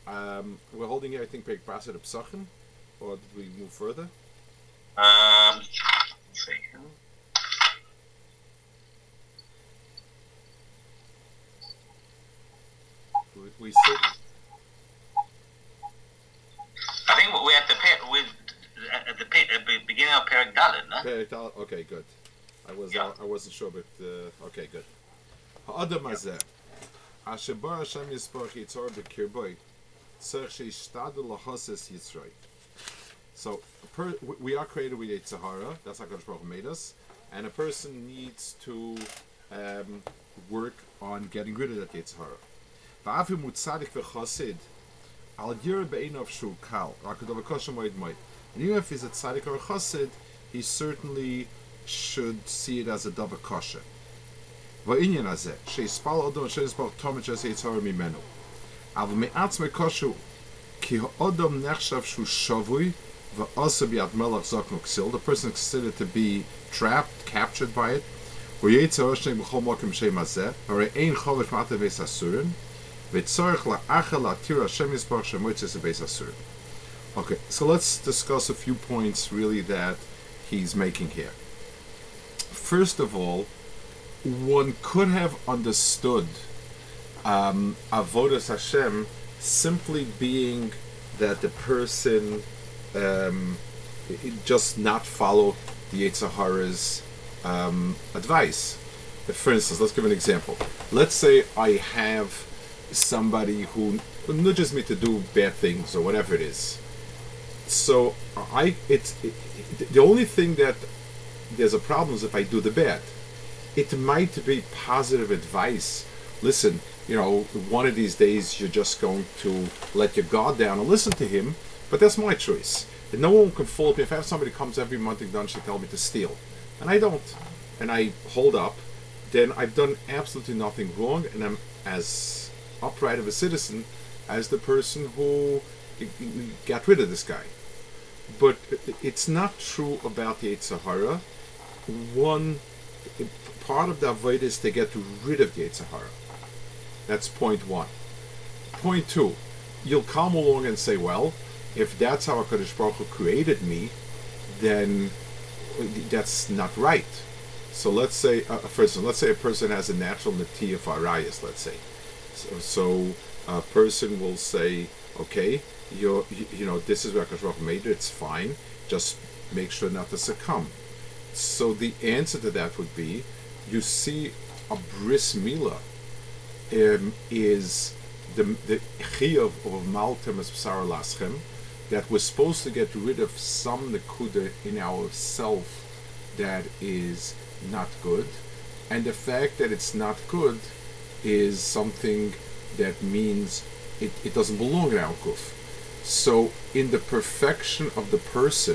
We're holding here, I think, Perek Basid of Psachim, or did we move further? Second. We sit. I think we're at the beginning of Perek Dalet, no? Perek Dalet. Okay, good. I wasn't sure, but okay, good. Ha'adam hazeh, asher bar Hashem yisparach yitzhar b'kirboi, tzarich sheishtadel lahoses yitzroi. So we are created with Yetzer Hara. That's how HaKadosh Baruch Hu made us, and a person needs to work on getting rid of that Yetzer Hara. Va'afi mutzadik v'chasid al yir be'einav shu kal rakadov v'koshem moed moed. And even if he's a tzaddik or a chassid, he certainly should see it as a davar kosher. Va'inyan hazeh sheispal odom sheisbach tomit jes Yetzer Hara mimenu. Av me'atzmei koshu ki ha'odom nechshav shu shavui. The person is considered to be trapped, captured by it. Okay, so let's discuss a few points really that he's making here. First of all, one could have understood Avodas Hashem simply being that the person just not follow the Yetzer Hara's advice. For instance, let's give an example. Let's say I have somebody who nudges me to do bad things or whatever it is. So the only thing that there's a problem is if I do the bad. It might be positive advice. Listen, one of these days you're just going to let your guard down and listen to him. But that's my choice. And no one can fault me. If I have somebody comes every month and she tell me to steal, and I don't, and I hold up, then I've done absolutely nothing wrong, and I'm as upright of a citizen as the person who got rid of this guy. But it's not true about the Yetzer Hara. One part of the avodah is to get rid of the Yetzer Hara. That's point one. Point two, you'll come along and say, well, if that's how HaKadosh Baruch Hu created me, then that's not right. So let's say, for instance, let's say a person has a natural natiyah for arayos, let's say. So a person will say, okay, this is where HaKadosh Baruch Hu made it, it's fine, just make sure not to succumb. So the answer to that would be, you see, a bris milah is the chiyuv of maltem es b'sar laschem, that we're supposed to get rid of some nekuda in ourself that is not good, and the fact that it's not good is something that means it doesn't belong in our guf. So in the perfection of the person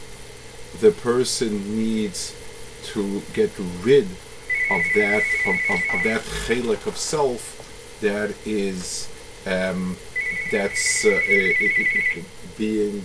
needs to get rid of that that chelek of self that is being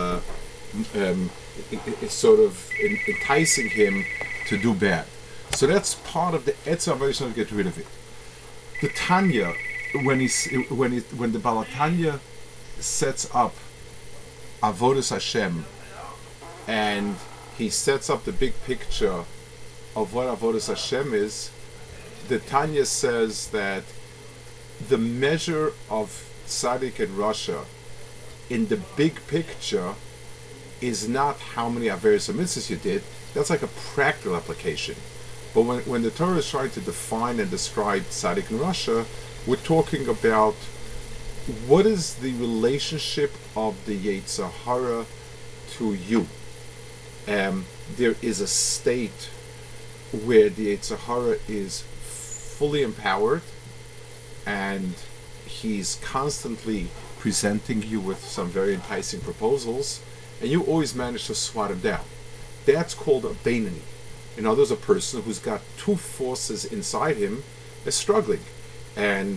sort of enticing him to do bad. So that's part of the etzah avodah to get rid of it. The Tanya, when the Balatanya sets up avodas Hashem, and he sets up the big picture of what avodas Hashem is, the Tanya says that the measure of tzaddik and rasha in the big picture is not how many averos or mitzvahs you did. That's like a practical application. But when the Torah is trying to define and describe tzaddik and rasha, we're talking about what is the relationship of the Yetzer Hara to you. There is a state where the Yetzer Hara is fully empowered, and he's constantly presenting you with some very enticing proposals, and you always manage to swat him down. That's called a Beinani. In other words, a person who's got two forces inside him is struggling, and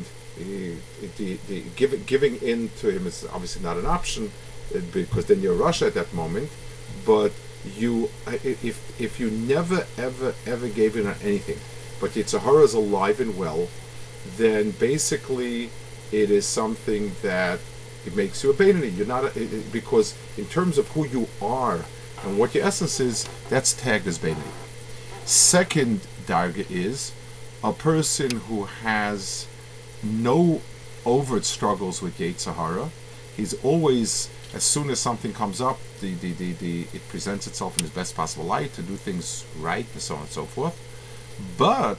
giving in to him is obviously not an option, because then you're rasha at that moment. But if you never ever gave in on anything, but Yetzer Hara is alive and well, then basically it is something that It makes you a Beinoni. You're not because in terms of who you are and what your essence is, that's tagged as Beinoni. Second darga is a person who has no overt struggles with Yetzer Hara. He's always, as soon as something comes up, it presents itself in his best possible light to do things right and so on and so forth. But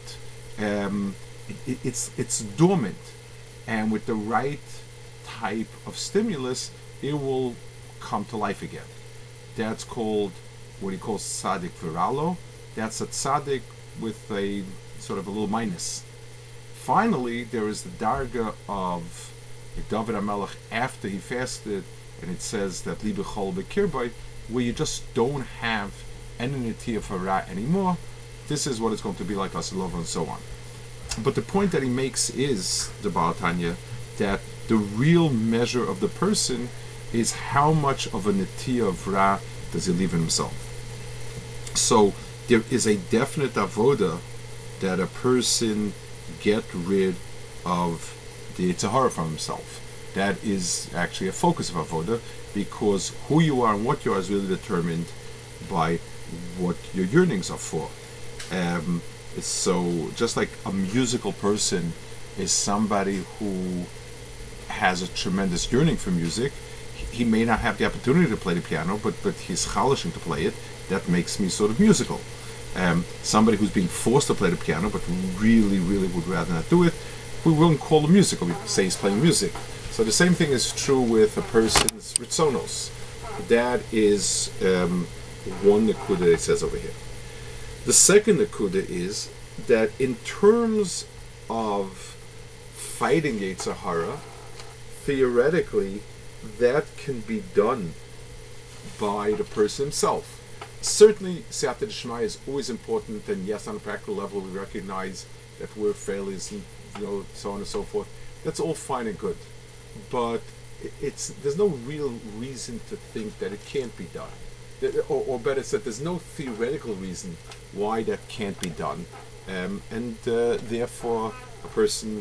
it's dormant, and with the right type of stimulus, it will come to life again. That's called what he calls tzaddik viralo. That's a tzaddik with a sort of a little minus. Finally, there is the darga of David HaMelech after he fasted, and it says that libe chol b'kirbay, where you just don't have any netiya for ra anymore. This is what it's going to be like Asilova and so on. But the point that he makes is, the Baal Tanya, that the real measure of the person is how much of a netiya of ra does he leave in himself. So there is a definite avoda that a person get rid of the Yetzer Hara from himself. That is actually a focus of avoda, because who you are and what you are is really determined by what your yearnings are for. So just like a musical person is somebody who has a tremendous yearning for music, he may not have the opportunity to play the piano, but he's chalishing to play it. That makes me sort of musical. Somebody who's being forced to play the piano but really would rather not do it, we wouldn't call him musical. We say he's playing music. So the same thing is true with a person's ritzonos. That is one nakuda it says over here. The second nakuda is that in terms of fighting Yetzer Hara, theoretically, that can be done by the person himself. Certainly, Siyata D'Shmaya is always important, and yes, on a practical level, we recognize that we're failures, and so on and so forth. That's all fine and good, but there's no real reason to think that it can't be done, or better said, there's no theoretical reason why that can't be done, and therefore a person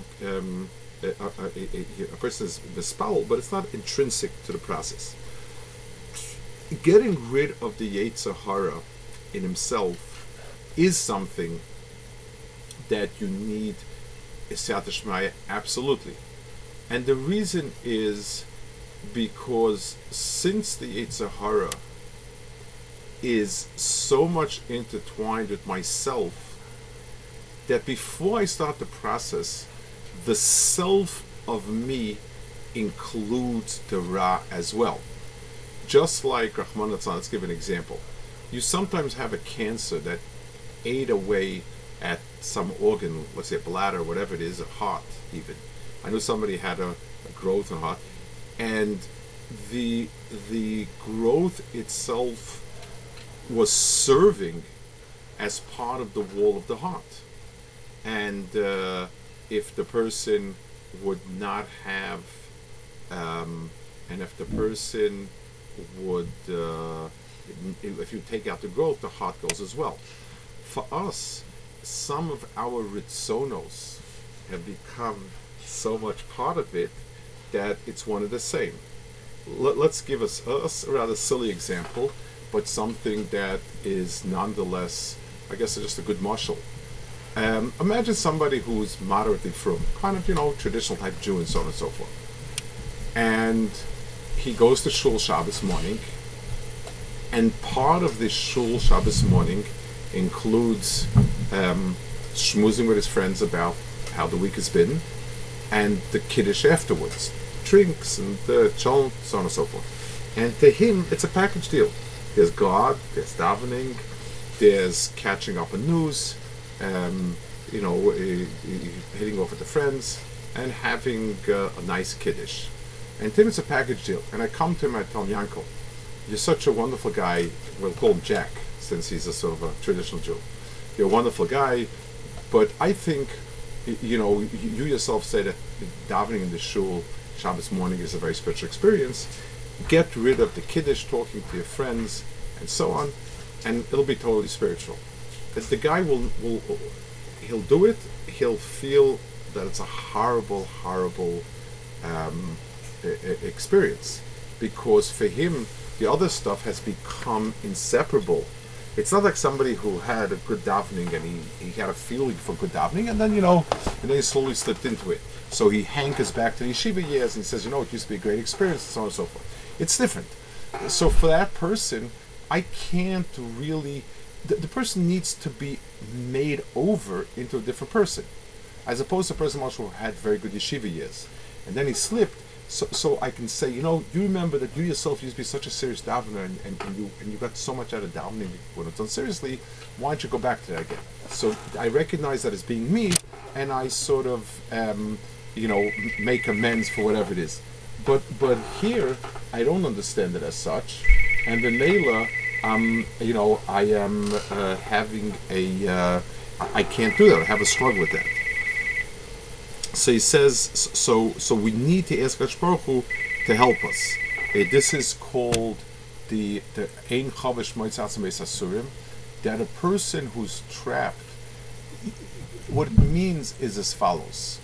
a person is misspelled, but it's not intrinsic to the process. Getting rid of the Yetzer Hara in himself is something that you need Siyata D'Shmaya, absolutely. And the reason is because since the Yetzer Hara is so much intertwined with myself, that before I start the process, the self of me includes the Ra as well. Just like Rahman Litzlan, let's give an example. You sometimes have a cancer that ate away at some organ, let's say a bladder, whatever it is, a heart even. I know somebody had a growth in the heart, and the growth itself was serving as part of the wall of the heart. And if the person would not have, and if the person would, if you take out the growth, the heart goes as well. For us, some of our ritzonos have become so much part of it that it's one and the same. Let's give us a rather silly example, but something that is nonetheless, I guess, just a good marshal. Imagine somebody who's moderately frum, kind of, traditional type Jew and so on and so forth. And he goes to shul Shabbos morning, and part of this shul Shabbos morning includes schmoozing with his friends about how the week has been, and the kiddush afterwards, drinks and cholent, so on and so forth. And to him, it's a package deal. There's God, there's davening, there's catching up on news, hitting off with the friends, and having a nice kiddush. And to him, it's a package deal. And I come to him, I tell him, Yankel, you're such a wonderful guy. We'll call him Jack, since he's a sort of a traditional Jew. You're a wonderful guy, but I think, you yourself say that davening in the shul Shabbos morning is a very spiritual experience. Get rid of the kiddush, talking to your friends, and so on, and it'll be totally spiritual. The guy he'll do it, he'll feel that it's a horrible experience, because for him the other stuff has become inseparable. It's not like somebody who had a good davening and he had a feeling for good davening, and then he slowly slipped into it. So he hankers back to the yeshiva years and he says, it used to be a great experience, and so on and so forth. It's different. So for that person, I can't really. The person needs to be made over into a different person, as opposed to a person who had very good yeshiva years, and then he slipped. So I can say, you remember that you yourself used to be such a serious davener, and you got so much out of davening when it's done seriously. Why don't you go back to that again? So I recognize that as being me, and I sort of make amends for whatever it is. But here I don't understand it as such, and the Neila, I am having I can't do that. I have a struggle with that. So he says, so we need to ask HaKadosh Baruch Hu to help us. This is called the Ein Chavesh Moitzas Beis Asurim, that a person who's trapped, what it means is as follows.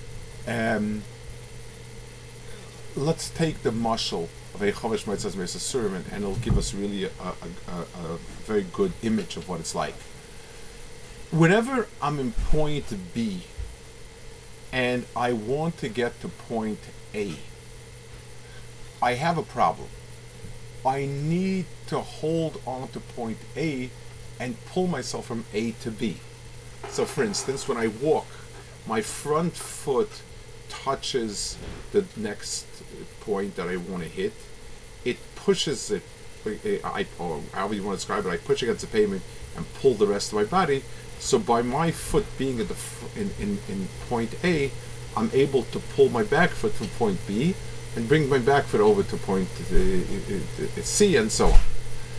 Let's take the mashal of Ein Chavesh Moitzas Beis Asurim, and it'll give us really a very good image of what it's like. Whenever I'm in point B, and I want to get to point A, I have a problem. I need to hold on to point A and pull myself from A to B. So for instance, when I walk, my front foot touches the next point that I want to hit. It pushes it, or however you want to describe it, I push against the pavement and pull the rest of my body. So by my foot being at in point A, I'm able to pull my back foot from point B and bring my back foot over to point C, and so on.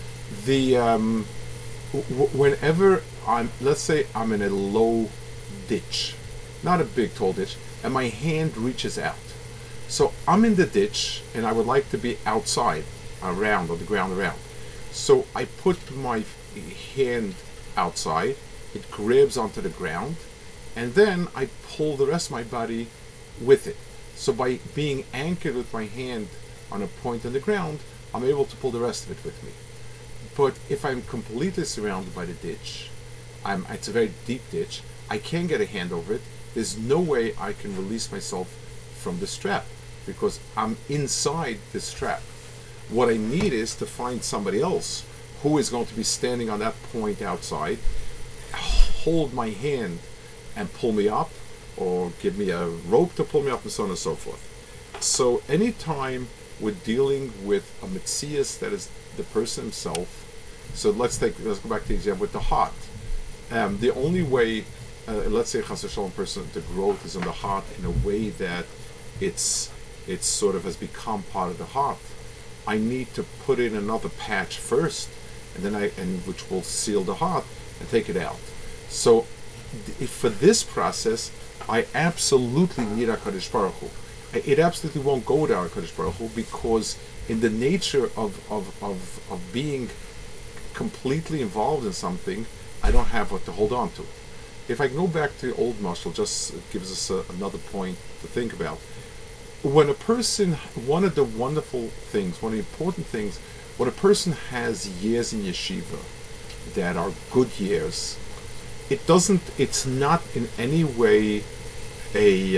Whenever let's say I'm in a low ditch, not a big tall ditch, and my hand reaches out. So I'm in the ditch and I would like to be outside, around, on the ground around. So I put my hand outside, it grabs onto the ground, and then I pull the rest of my body with it. So by being anchored with my hand on a point on the ground, I'm able to pull the rest of it with me. But if I'm completely surrounded by the ditch, it's a very deep ditch, I can't get a hand over it, there's no way I can release myself from the strap, because I'm inside the strap. What I need is to find somebody else who is going to be standing on that point outside, hold my hand and pull me up, or give me a rope to pull me up, and so on and so forth. So anytime we're dealing with a metzias that is the person himself, so let's go back to the example with the heart. The only way, let's say Chas v'Shalom person, the growth is in the heart in a way that it's sort of has become part of the heart. I need to put in another patch first, and then which will seal the heart and take it out. So for this process, I absolutely need HaKadosh Baruch Hu. It absolutely won't go without HaKadosh Baruch Hu, because in the nature of being completely involved in something, I don't have what to hold on to. If I go back to the old mashal, just gives us another point to think about. When a person, one of the wonderful things, one of the important things, when a person has years in yeshiva that are good years, it's not in any way a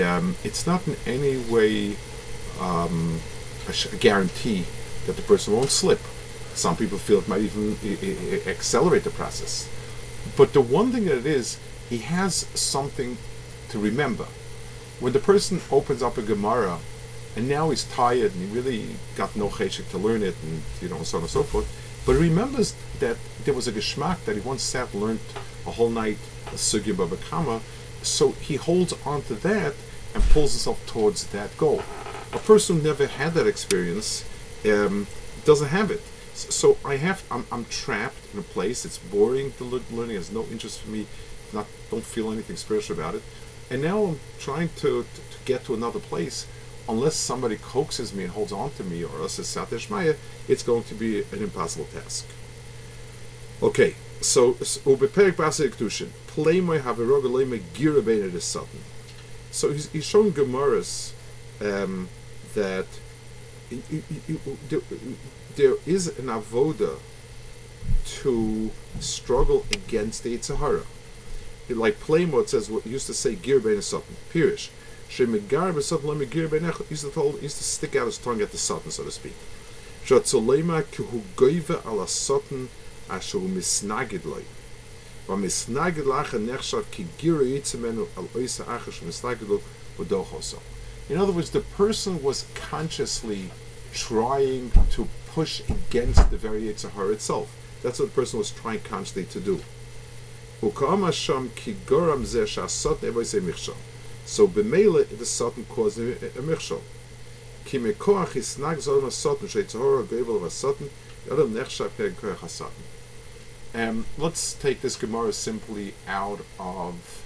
guarantee that the person won't slip. Some people feel it might even accelerate the process. But the one thing that it is, he has something to remember. When the person opens up a Gemara, and now he's tired and he really got no cheshek to learn it, and so on and so forth, but he remembers that there was a geschmack that he once sat and learned a whole night, a sugya baba kama, so he holds on to that and pulls himself towards that goal. A person who never had that experience doesn't have it. So I'm trapped in a place. It's boring to learning. Has no interest for me. Don't feel anything spiritual about it. And now I'm trying to get to another place. Unless somebody coaxes me and holds on to me, or else it's Satya Shmaya, it's going to be an impossible task. Okay, so ubeperik b'asei kedushin play my haveroga leime gira beina the sudden. So he's showing Gemaras that there is an avoda to struggle against the Yetzer Hara. Like Playmo, it says what used to say Gir Bein Satan. Pirish. Shemegar B'Satan Lemi Gir Bein Echad used to stick out his tongue at the Satan, so to speak. Shatzolema Kihu Goiva Ala Satan Asher Misnagid Loi. V'Misnagid Lacha Nechshav Ki Gir Yitzemenu Al Oisa Achash Misnagid Lo V'Dochoso. In other words, the person was consciously trying to push against the very Yetzer Hara itself. That's what the person was trying consciously to do. So b'meila the Satan caused a michshol. Ki mekoach isnag zolem haSatan she'Yetzer Hara goyvel haSatan yadam nechshav perek koach haSatan. Let's take this Gemara simply out of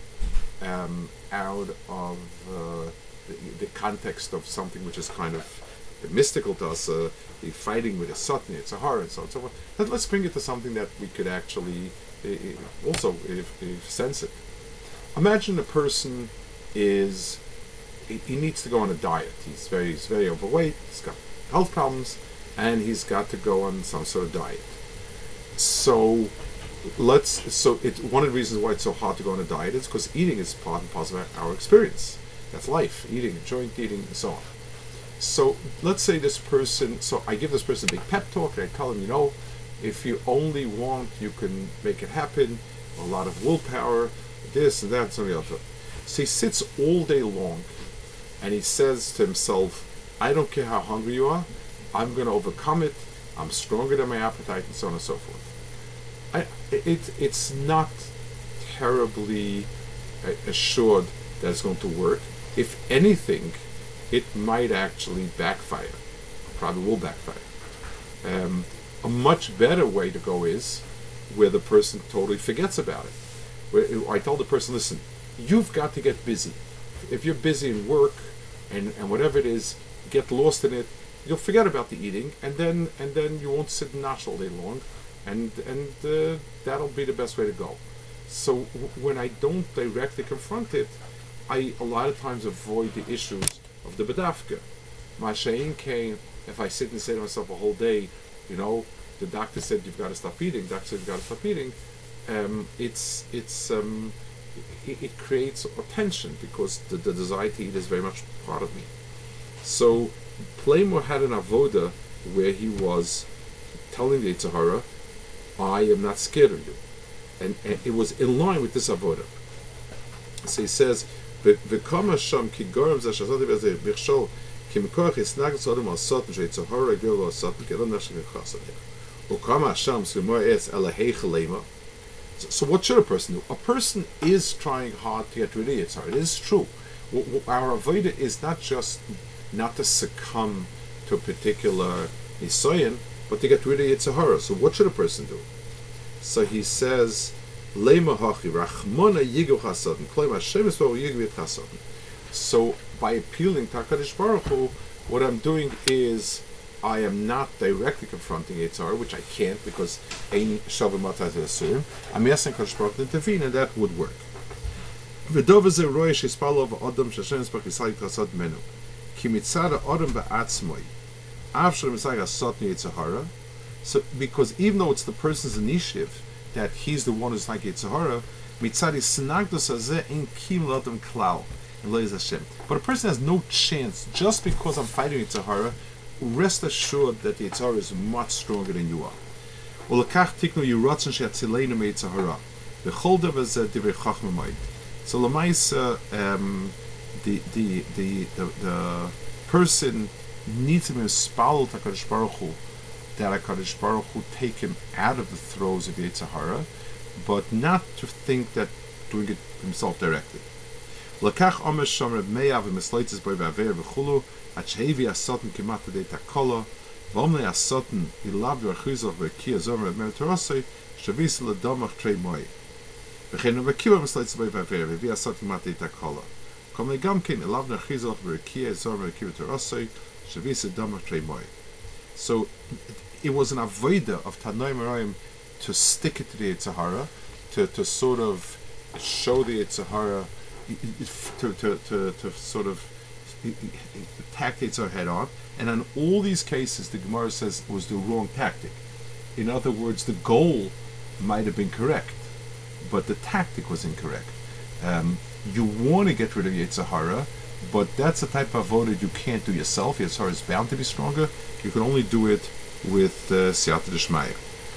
the context of something which is kind of mystical to us, the fighting with a Satan, Yetzer Hara, and so on and so forth. Let's bring it to something that we could actually also sense it. Imagine a person he needs to go on a diet. He's very overweight. He's got health problems, and he's got to go on some sort of diet. So one of the reasons why it's so hard to go on a diet is because eating is part and parcel of our experience. That's life, eating, joint eating, and so on. So let's say this person, so I give this person a big pep talk, and I tell him, if you only want, you can make it happen, a lot of willpower, this and that, and something else. So he sits all day long, and he says to himself, I don't care how hungry you are, I'm going to overcome it, I'm stronger than my appetite, and so on and so forth. It's not terribly assured that it's going to work. If anything, it might actually backfire. Probably will backfire. A much better way to go is where the person totally forgets about it. Where I told the person, listen, you've got to get busy. If you're busy in work and whatever it is, get lost in it, you'll forget about the eating, and then you won't sit and nash all day long, and that'll be the best way to go. So when I don't directly confront it, I a lot of times avoid the issues of the bedafka. Masha'in came, if I sit and say to myself a whole day, the doctor said you've got to stop eating, it creates a tension because the desire to eat is very much part of me. So Playmo had an avoda where he was telling the Yetzer Hara, I am not scared of you. And it was in line with this avoda. So he says, V'kama sham ki gorem zeh shazot v'zeh bichshol ki mekoach yisnag tzodem al Satan she'Yetzer Hara gil al Satan ki adam nashik v'chasad him. Ukama sham s'gemor es ela heichelema. So what should a person do? A person is trying hard to get rid of Yetzer Hara. It is true. Our avoda is not just not to succumb to a particular nisayon, but to get rid of Yetzer Hara. So what should a person do? So he says, so by appealing to HaKadosh Baruch Hu, what I'm doing is I am not directly confronting Yetzer Hara, which I can't because I'm asking HaKadosh Baruch Hu to intervene, and that would work. So, because even though it's the person's initiative that he's the one who's like Yetzer Hara, but a person has no chance just because I'm fighting Yetzer Hara. Rest assured that the Yetzer Hara is much stronger than you are. So Lamaisa, the person needs to be inspired to HaKadosh Baruch Hu, that HaKadosh Baruch Hu take him out of the throes of Yetzer Hara, but not to think that doing it himself directly. Lakach Omer Shomer Meyav v'Misleitzes Boi v'Aver v'Chulu Achevi Asoten Kimat Adei Takola V'Omnei Asoten Ilav v'Archuzach v'Kia Zomer Mertorosei Shavis L'Domach Trei Moi V'Chein v'Kiva Misleitzes Boi v'Aver v'Vi Asoten Kimat Adei Takola Komnei Gamkin Ilav v'Archuzach v'Kia Zomer V'Kiva Torosei Shavis L'Domach Trei Moi. So it was an avoda of Tanoi Meraim to stick it to the Yetzer Hara, to sort of show the Yetzer Hara, to sort of attack the Yetzer Hara head on, And in all these cases, the Gemara says it was the wrong tactic. In other words, the goal might have been correct, but the tactic was incorrect. You want to get rid of Yetzer Hara, but that's a type of avodah you can't do yourself. Yetzer Hara is bound to be stronger. You can only do it with Siyata D'Shmaya.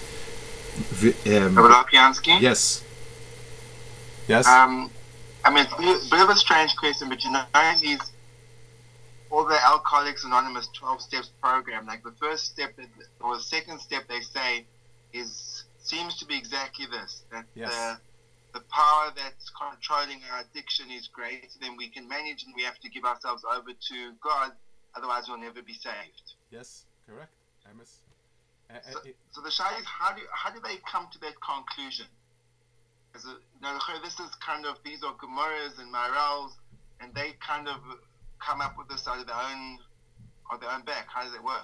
Rabbi Lopiansky? Yes. Yes? I mean, it's a bit of a strange question, but you know, all the Alcoholics Anonymous 12 Steps program, like the first step or the second step they say seems to be exactly this, that yes. the power that's controlling our addiction is greater than we can manage, and we have to give ourselves over to God, otherwise we'll never be saved. Yes, correct. Amos. So the Shai is, how do they come to that conclusion? This is kind of, these are Gemaras and Marals, and they kind of come up with this out of their own back. How does it work?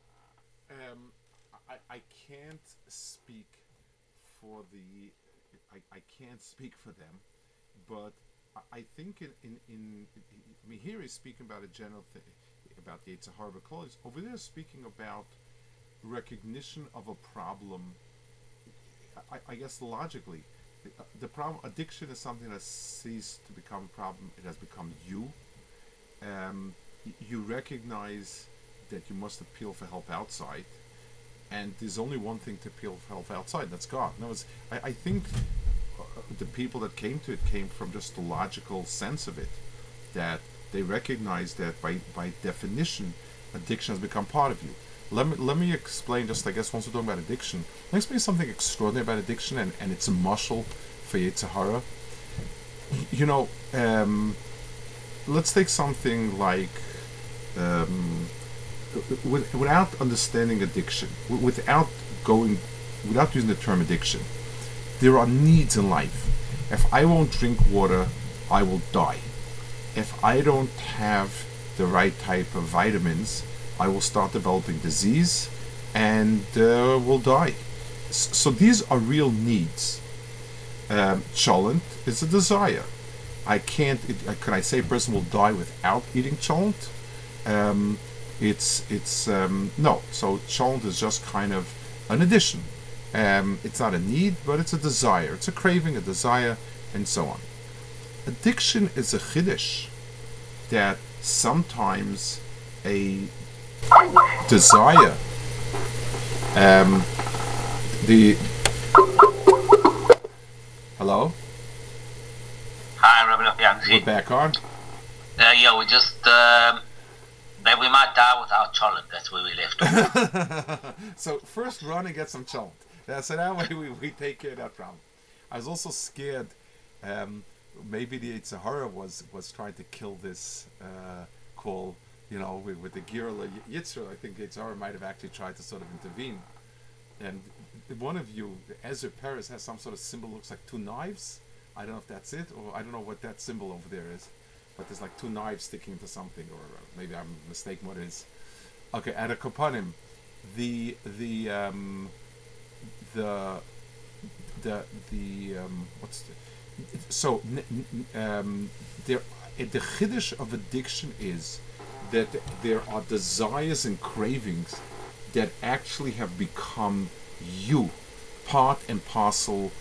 I can't speak for I can't speak for them, but I think here he's speaking about a general thing about the Yetzer Hara B'Kol. Over there speaking about recognition of a problem. I guess logically, the problem, addiction is something that ceased to become a problem. It has become you. You recognize that you must appeal for help outside, and there's only one thing to appeal for help outside, that's God. No, I think the people that came to it came from just the logical sense of it, that they recognize that by definition, addiction has become part of you. Let me explain, just I guess once we're talking about addiction, let me explain something extraordinary about addiction, and it's a mashal for Yetzer Hara. You know, let's take something like, without understanding addiction, without using the term addiction, there are needs in life. If I won't drink water, I will die. If I don't have the right type of vitamins, I will start developing disease and will die. So these are real needs. Cholent is a desire. Can I say a person will die without eating cholent? No. So cholent is just kind of an addition. It's not a need, but it's a desire. It's a craving, a desire, and so on. Addiction is a chiddush that sometimes a desire, hello? Hi, Rabbi Lopiansky. We're back on? Yeah, we just, that we might die without cholent. That's where we left off. So first run and get some cholent. So that way we take care of that problem. I was also scared, maybe the Yetzer Hara was trying to kill this call, with the Girla Yitzhak. I think Yetzer Hara might have actually tried to sort of intervene. And one of you, Ezra Perez, has some sort of symbol, looks like two knives. I don't know if that's it, or I don't know what that symbol over there is. But there's like two knives sticking to something, or maybe I'm mistaken what it is. Okay, at a Kopanim, the chiddush of addiction is that there are desires and cravings that actually have become you, part and parcel.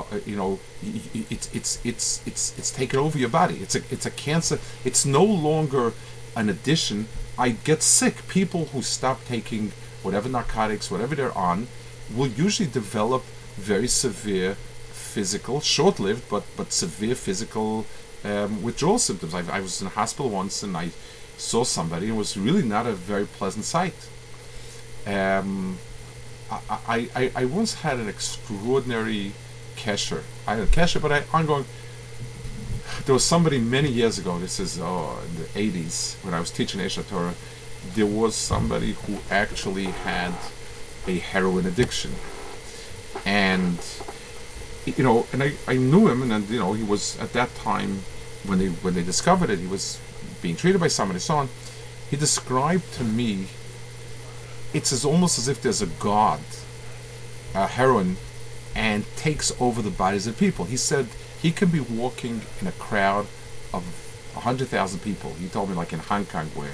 It's taken over your body. It's a cancer. It's no longer an addition. I get sick. People who stop taking whatever narcotics, whatever they're on, will usually develop very severe physical, short-lived, but severe physical withdrawal symptoms. I was in a hospital once and I saw somebody. It was really not a very pleasant sight. I once had an extraordinary kesher. I had a kesher, but ongoing. There was somebody many years ago, this is in the 80s, when I was teaching Esha Torah, there was somebody who actually had a heroin addiction. And, and I knew him, and he was, at that time, when they discovered it, he was being treated by somebody, so on. He described to me, it's almost as if there's a god, heroin, and takes over the bodies of people. He said he can be walking in a crowd of 100,000 people. He told me, like in Hong Kong, where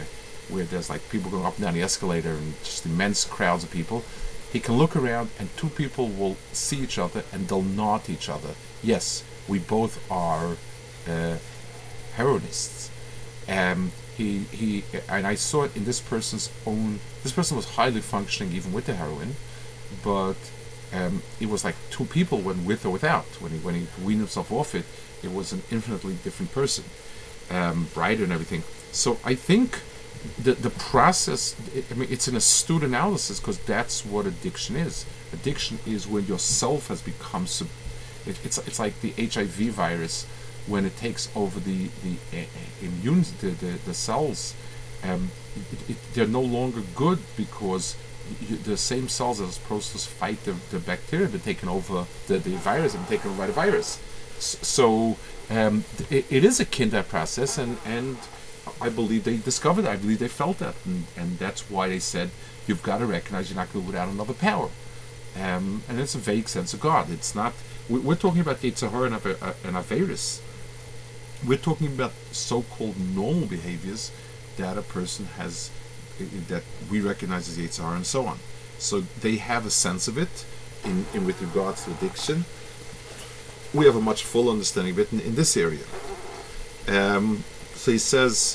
where there's like people going up and down the escalator and just immense crowds of people. He can look around and two people will see each other and they'll nod to each other. Yes, we both are heroinists. He and I saw it in this person's own. This person was highly functioning even with the heroin, but it was like two people when with or without. When he weaned himself off it, it was an infinitely different person, brighter and everything. So I think the process. I mean, it's an astute analysis because that's what addiction is. Addiction is when yourself has become. It's like the HIV virus. When it takes over the immune the cells, they're no longer good because the same cells that are supposed to fight the bacteria have been taken over, the virus have been taken over by the virus. So it is akin to that process, and I believe they discovered that. I believe they felt that, and that's why they said you've got to recognize you're not good without another power. And it's a vague sense of God. It's not. We're talking about Yetzer Hara and Averis. We're talking about so-called normal behaviors that a person has, that we recognize as Yetzer Hara and so on. So they have a sense of it in with regards to addiction. We have a much fuller understanding of it in this area. So he says,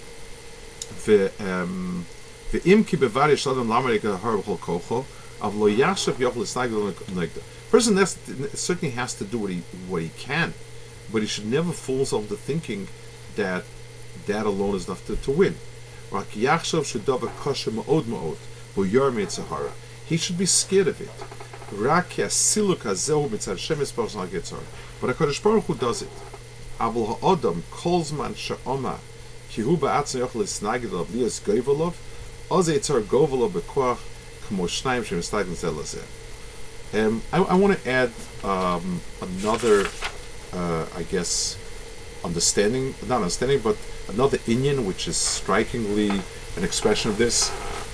person certainly has to do what he can, but he should never fool himself into thinking that that alone is enough to win. He should be scared of it. But HaKadosh Baruch Hu does it. I want to add another I guess not understanding, but another inyan which is strikingly an expression of this.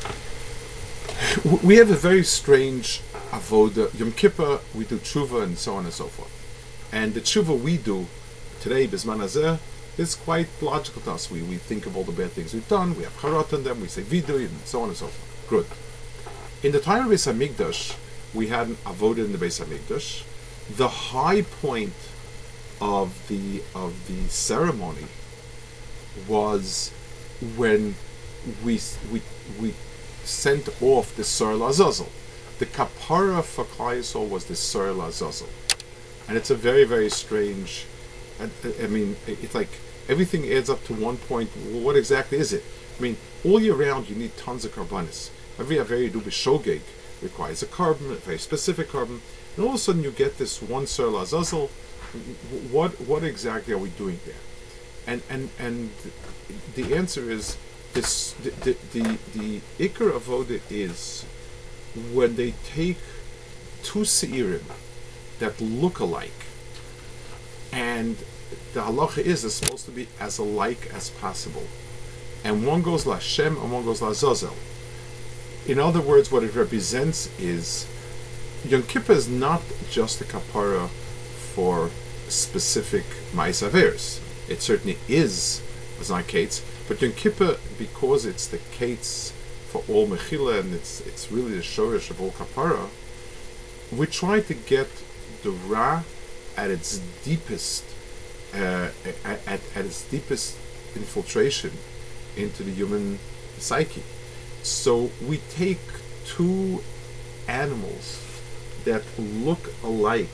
We have a very strange avoda. Yom Kippur, we do tshuva and so on and so forth. And the tshuva we do today, Bizman Hazeh, is quite logical to us. We think of all the bad things we've done, we have charot on them, we say vidui, and so on and so forth. Good. In the time of Beis HaMikdash, we had an avoda in the Beis HaMikdash. The high point of the ceremony was when we sent off the Sar Lazazel. The kapara for Klal Yisrael was the Sar Lazazel, and it's a very, very strange. I mean, it's like everything adds up to one point. What exactly is it? I mean, all year round you need tons of karbanis. Every Aver you do b'shogeg requires a carbon, a very specific carbon, and all of a sudden you get this one Sar Lazazel. What exactly are we doing there? And the answer is this: the Ikar Avoda is when they take two seirim that look alike, and the halacha is it's supposed to be as alike as possible, and one goes la Shem and one goes la Zazel. In other words, what it represents is Yom Kippur is not just a kapara for specific Ma'is Averos. It certainly is as on Kates, but Yom Kippur, because it's the Kates for all Mechila and it's really the Shorish of all Kapara, we try to get the Ra at its deepest at its deepest infiltration into the human psyche. So we take two animals that look alike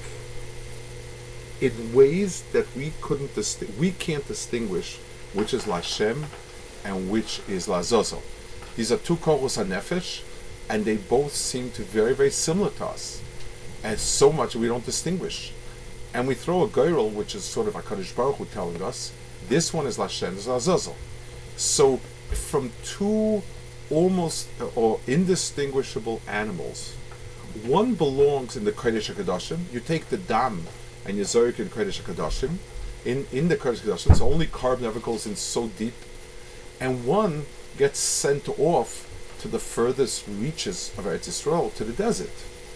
in ways that we can't distinguish which is La Shem and which is La Zozo. These are two Koros HaNefesh, and they both seem to be very, very similar to us, and so much we don't distinguish. And we throw a Geirel, which is sort of HaKadosh Baruch Hu telling us, this one is La Shem, this is La Zozo. So from two almost or indistinguishable animals, one belongs in the Kodesh HaKadoshim. You take the dam and you zorik in Kodesh HaKadoshim. In the Kodesh HaKadoshim, so only carb never goes in so deep. And one gets sent off to the furthest reaches of Eretz Yisrael, to the desert.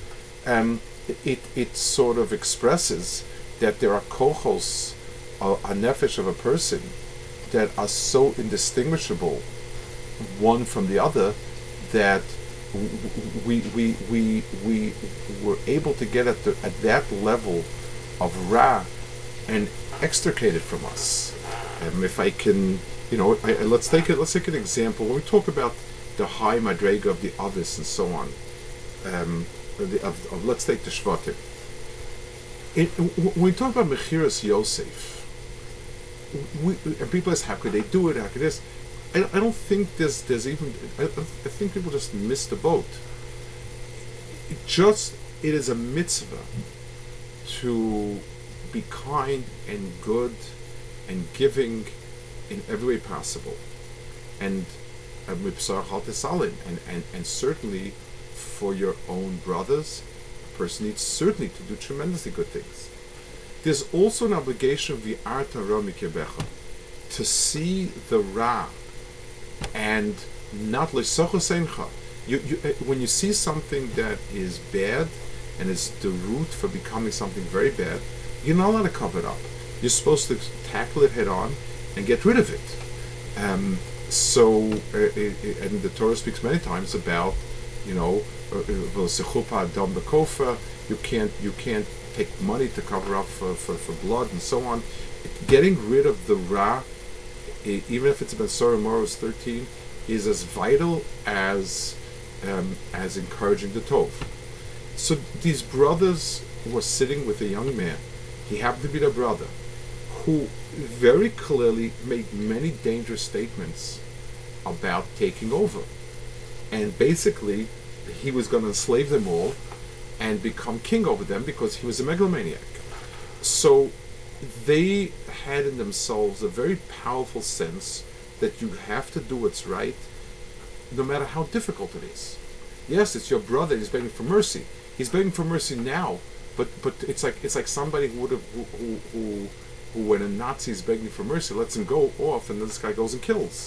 It sort of expresses that there are kochos, a nefesh of a person, that are so indistinguishable one from the other, that we were able to get at that level of Ra and extricate it from us. If I can, let's take an example. When we talk about the high madrega of the Avis and so on, let's take the Shvatim. When we talk about Mechiras Yosef, and people ask, how could they do it? How could this? I don't think there's even. I think people just miss the boat. It is a mitzvah to be kind and good and giving in every way possible, and certainly for your own brothers, a person needs certainly to do tremendously good things. There's also an obligation of the Arta Ra Mikebecha, to see the Ra and not Lesochosencha. When you see something that is bad and is the root for becoming something very bad, you're not allowed to cover it up. You're supposed to tackle it head on and get rid of it. And the Torah speaks many times about, you can't take money to cover up for blood and so on. Getting rid of the Ra, even if it's Ben Sora Moros 13, is as vital as encouraging the Tov. So these brothers were sitting with a young man. He happened to be their brother, who very clearly made many dangerous statements about taking over. And basically, he was going to enslave them all and become king over them because he was a megalomaniac. So they had in themselves a very powerful sense that you have to do what's right, no matter how difficult it is. Yes, it's your brother. He's begging for mercy. He's begging for mercy now, but it's like somebody who when a Nazi is begging for mercy, lets him go off, and then this guy goes and kills.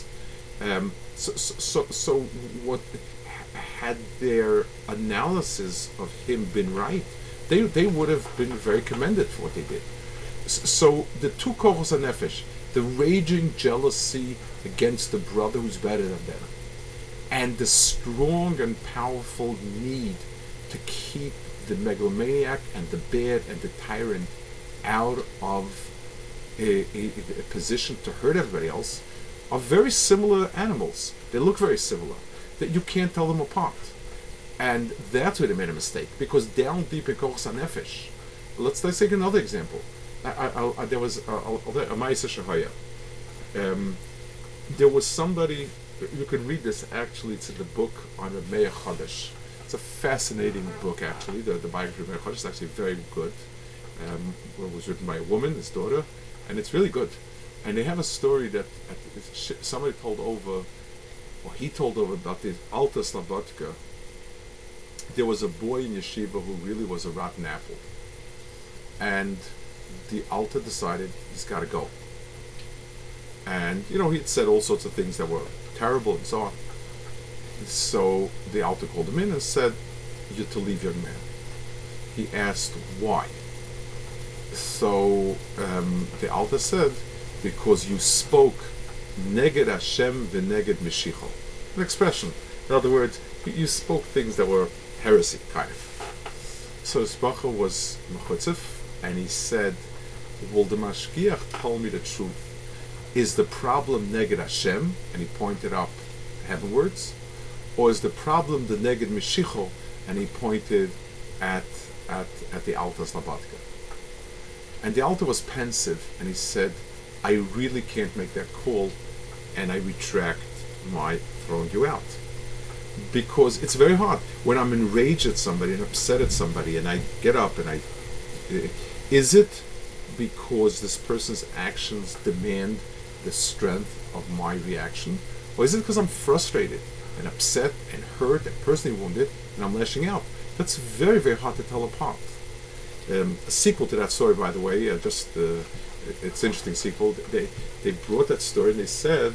So what had their analysis of him been right, they would have been very commended for what they did. So the two kochos hanefesh, the raging jealousy against the brother who's better than them, and the strong and powerful need to keep the megalomaniac and the bad and the tyrant out of a position to hurt everybody else, are very similar animals. They look very similar, that you can't tell them apart. And that's where they made a mistake, because down deep in kochos hanefesh, let's take another example. There was a Ma'aseh Shehaya. There was somebody, you can read this actually, it's in the book on the Meir Chodesh. It's a fascinating book actually, the biography of Meir Chodesh is actually very good. It was written by a woman, his daughter, and it's really good. And they have a story that somebody told over, or he told over, about the Alta Slobodka. There was a boy in yeshiva who really was a rotten apple. And the Alta decided he's got to go. And, he'd said all sorts of things that were terrible and so on. So the Alta called him in and said, "You're to leave, young man." He asked why. So the Alta said, "Because you spoke neged Hashem v'neged Meshicho." An expression. In other words, you spoke things that were heresy, kind of. So his bacha was mechutzif, and he said, "Will the mashgiach tell me the truth? Is the problem neged Hashem?" And he pointed up heavenwards. Or is the problem the neged Meshicho? And he pointed at the Alta Slobodka. And the Alta was pensive, and he said, "I really can't make that call, and I retract my throwing you out." Because it's very hard. When I'm enraged at somebody and upset at somebody, and I get up and is it because this person's actions demand the strength of my reaction? Or is it because I'm frustrated and upset and hurt and personally wounded and I'm lashing out? That's very, very hard to tell apart. A sequel to that story, by the way, it's an interesting sequel. They brought that story and they said,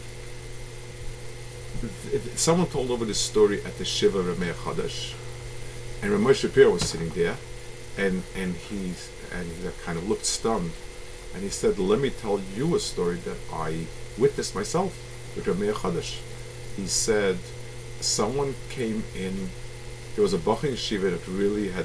someone told over this story at the Shiva of Meir Chodesh, and Ramesh Shapiro was sitting there, and he kind of looked stunned, and he said, "Let me tell you a story that I witnessed myself with Meir Chodesh." he said someone came in. There was a Bachar Yeshiva that really had,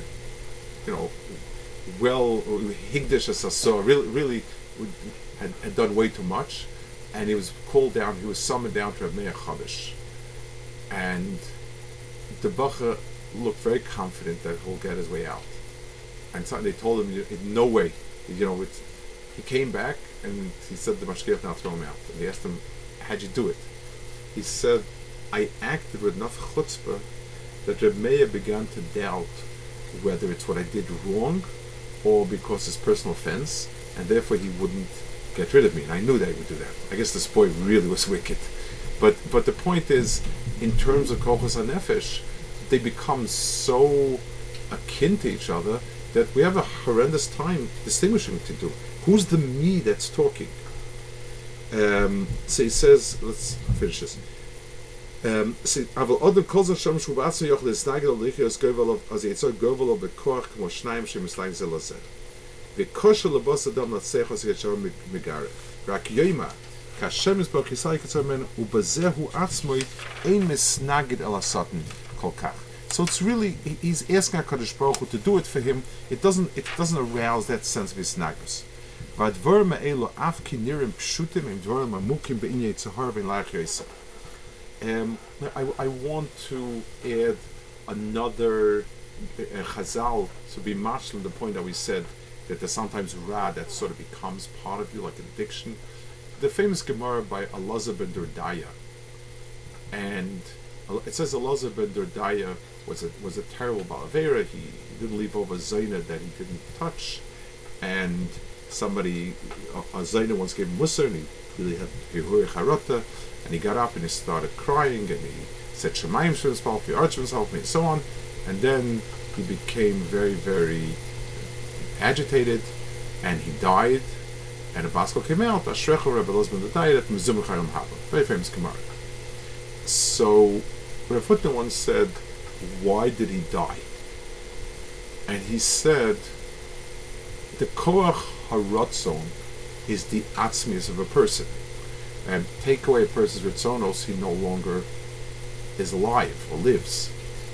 well, Higdish as saw really had done way too much, and he was called down. He was summoned down to Reb Meir Chadish, and the Bachar looked very confident that he'll get his way out. And so they told him, no way. He came back and he said the Mashgiach now throw him out. And they asked him, how'd you do it? He said, I acted with enough chutzpah that Reb Meir began to doubt whether it's what I did wrong or because it's personal offense, and therefore he wouldn't get rid of me. And I knew that he would do that. I guess this boy really was wicked. But the point is, in terms of kochos hanefesh, they become so akin to each other that we have a horrendous time distinguishing to do. Who's the me that's talking? So he says, let's finish this. אבל עוד כל זה שם שהוא בעצמו יוכל להסנגד על ליחיוס גובל אז יצא גובל בכוח כמו שניים שמסלעים זה לזה. וכושר לבוס אדם לצח עושה ישר מגרק. רק יוימה, כאשר מספר ישראל קצר ממנו, ובזה הוא עצמו אין מסנגד על הסוטן כל כך. So it's really, he's asking HaKadosh Baruch Hu to do it for him. It doesn't arouse that sense of hisnagus. והדברים האלו אף כי נראים פשוטים הם דברים עמוקים בענייני צהר ולאך יוסף. I want to add another chazal to be matched on the point that we said that there's sometimes ra that sort of becomes part of you, like an addiction. The famous Gemara by Elazar ben Dordaya, and it says Elazar ben Dordaya was a terrible balavera. He didn't leave over Zaina that he didn't touch, and somebody, a Zaina once gave him Musar, and he really had Hihuri Charota. And he got up and he started crying, and he said Shemayim for himself, he arched himself, and so on. And then he became very, very agitated, and he died. And a Baskel came out, Ashrecha Rebbe Elazar died at Mizum Chayim Haba, very famous Gemara. So Rav Hutner once said, why did he die? And he said, the Koach HaRatzon is the atzmius of a person. And take away a person's ritzonos, he no longer is alive or lives.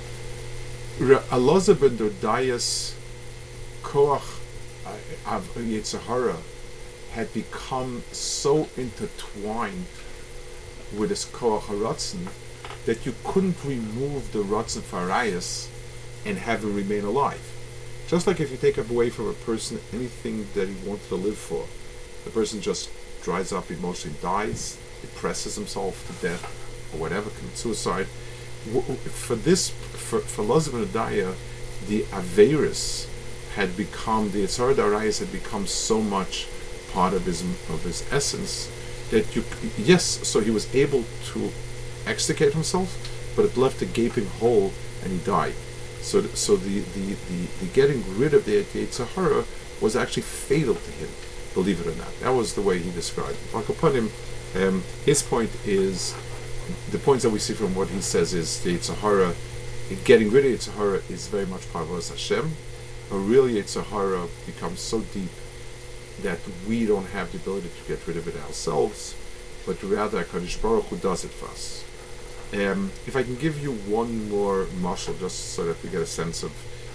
Elazar ben Dordaya's koach of Yitzhahara had become so intertwined with his koach haratzon that you couldn't remove the ratzon farayas and have him remain alive. Just like if you take away from a person anything that he wanted to live for, the person just dries up, emotionally dies, depresses himself to death, or whatever, commits suicide. For Elazar ben Dordaya, the Averis had become, the Yitzhar Darayas had become so much part of his essence that so he was able to extricate himself, but it left a gaping hole and he died. So the getting rid of the Yitzhahara was actually fatal to him, believe it or not. That was the way he described it. Like upon him, his point is, the points that we see from what he says is the Yitzhahara, getting rid of Yitzhahara is very much part of us Hashem, but really Yitzhahara becomes so deep that we don't have the ability to get rid of it ourselves, but rather HaKadosh Baruch Hu does it for us. If I can give you one more mashal, just so that we get a sense of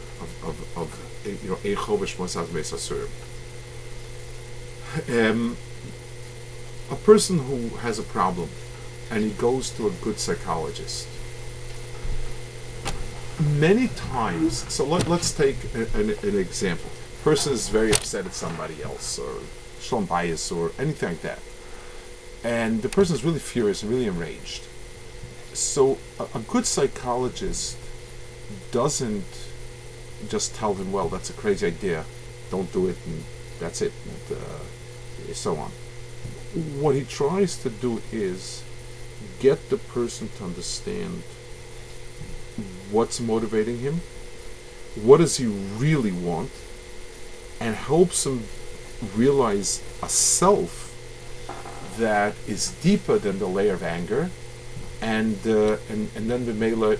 Eicho B'Shmos Beis Asurim. A person who has a problem and he goes to a good psychologist, many times, so let's take an example. A person is very upset at somebody else, or shalom bias, or anything like that, and the person is really furious and really enraged. So a good psychologist doesn't just tell him, well, that's a crazy idea, don't do it, and that's it, and so on. What he tries to do is get the person to understand what's motivating him, what does he really want, and helps him realize a self that is deeper than the layer of anger, and then B'meila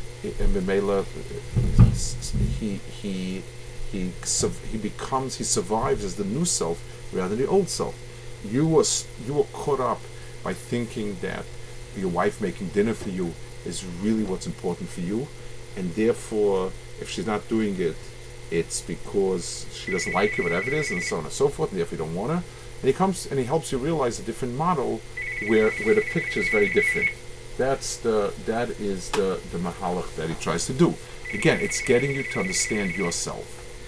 he survives as the new self rather than the old self. You were caught up by thinking that your wife making dinner for you is really what's important for you, and therefore, if she's not doing it, it's because she doesn't like it, whatever it is, and so on and so forth, and therefore you don't want her. And he comes and he helps you realize a different model where the picture is very different. That is the mahalach that he tries to do. Again, it's getting you to understand yourself.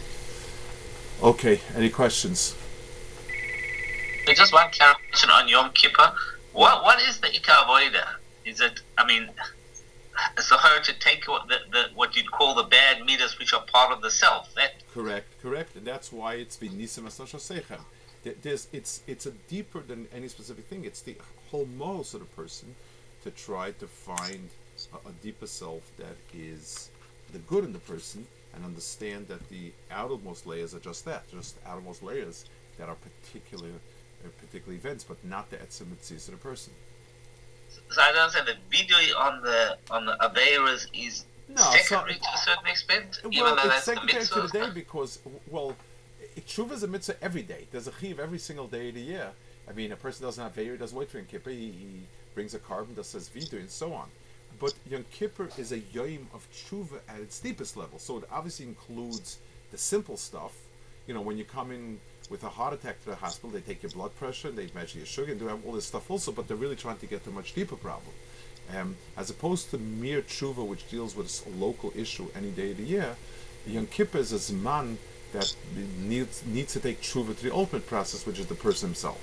Okay, any questions? Just one clarification on Yom Kippur. What is the Ikar Avodah? Is it, I mean, so her to take what you'd call the bad midas, which are part of the self. That correct, and that's why it's been nisim asasha sechem. It's a deeper than any specific thing. It's the whole mohos of the person to try to find a deeper self that is the good in the person, and understand that the outermost layers are just outermost layers that are particular events, but not the etzem mitzias of the person. So I don't understand, the video on the Aveiros is secondary to a certain extent, even though it's that's the secondary mitzvah. to the day because, tshuva is a mitzvah every day. There's a chiv every single day of the year. I mean, a person doesn't have Aveir, doesn't wait for Yom Kippur, he brings a carbon that says vidu and so on. But Yom Kippur is a yom of tshuva at its deepest level. So it obviously includes the simple stuff. You know, when you come in with a heart attack to the hospital, they take your blood pressure, they measure your sugar, and do all this stuff also, but they're really trying to get to a much deeper problem. As opposed to mere tshuva, which deals with a local issue any day of the year, Yom Kippur is a zman that needs to take tshuva to the ultimate process, which is the person himself.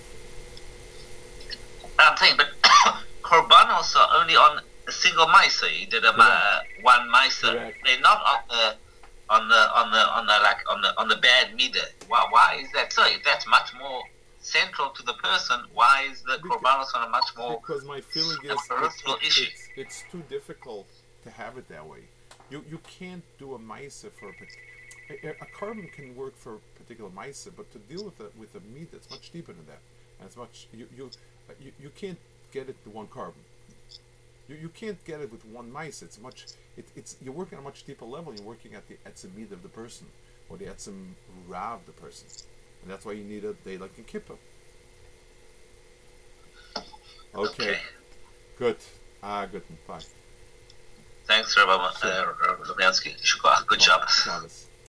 I'm saying, but korbanos are only on a single ma'aser. You did one ma'aser. They're not on the bad midah. Why is that so? If that's much more central to the person, why is the korbanos on a much more? Because my feeling is it's too difficult to have it that way. You can't do a ma'aser for a carbon can work for a particular ma'aser, but to deal with a midah, it's much deeper than that. And it's much you can't get it to one carbon. You can't get it with one mice. It's you're working on a much deeper level. You're working at the etzem midah of the person, or the etzem ra of the person, and that's why you need a day like in Kippur. Okay. Good. Good. Bye. Thanks, Rabbi Lubiansky. Good job. Shabbos.